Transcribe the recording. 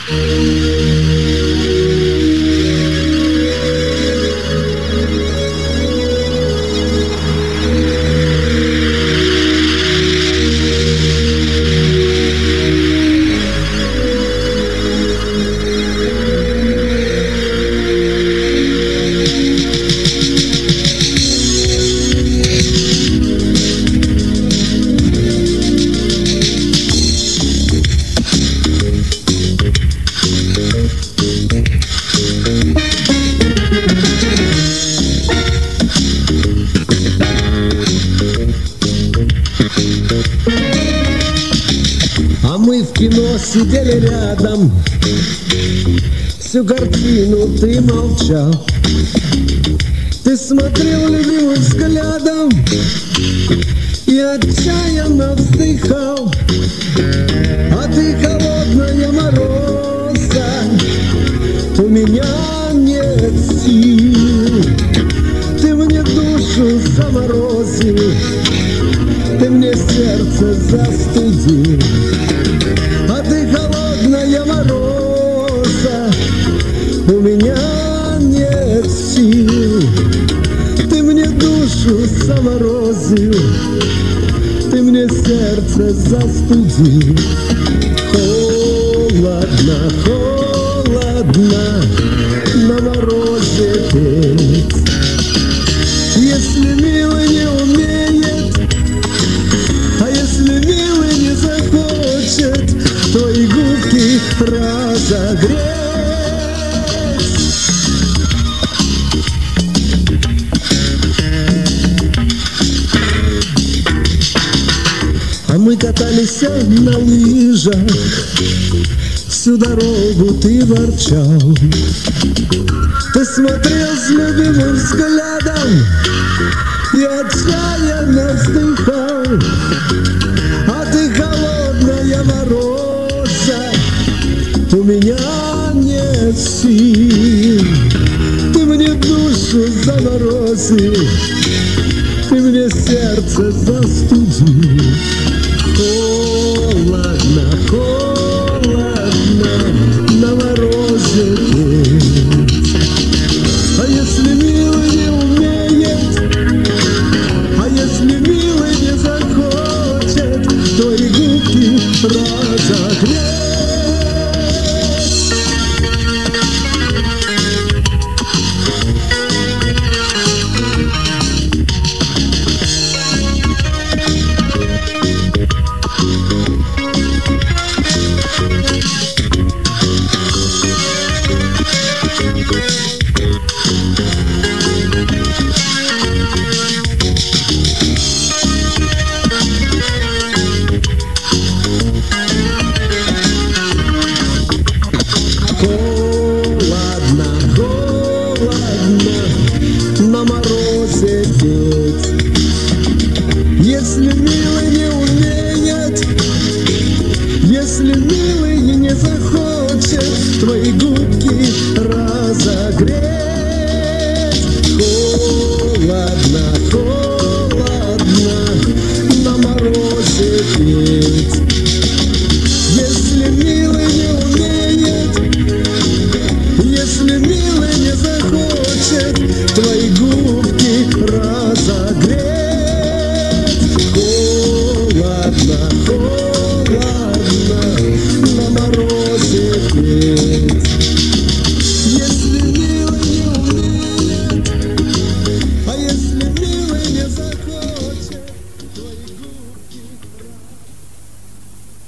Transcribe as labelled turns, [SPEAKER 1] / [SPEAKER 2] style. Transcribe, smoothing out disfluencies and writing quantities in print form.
[SPEAKER 1] А мы в кино сидели рядом, всю картину ты молчал. Ты смотрел любимым взглядом и отчаянно вздыхал. А ты холодная мороза, у меня нет сил. Ты мне душу заморозил, ты мне сердце застудил. А ты холодная мороза, у меня нет сил. Ты мне душу заморозил, ты мне сердце застудил. Холодно, холодно на морозе петь. Если милый не умеет, а если милый не захочет, твои губки разогреть. А мы катались на лыжах, всю дорогу ты ворчал. Ты смотрел с любимым взглядом и отчаянно вздыхал. А ты холодная мороза, у меня нет сил. Ты мне душу заморозил, ты мне сердце застудил. Холодно, холодно на морозе петь. А если милый не умеет, а если милый не захочет, твои губки разогреть. Холодно, холодно на морозе петь. Если милый не умеет, если милый не захочет, твои губки разогреть. Холодно, холодно на морозе петь. Если милый не умеет, если милый не захочет, твои губки разогреть. Холодно, холодно на морозе петь.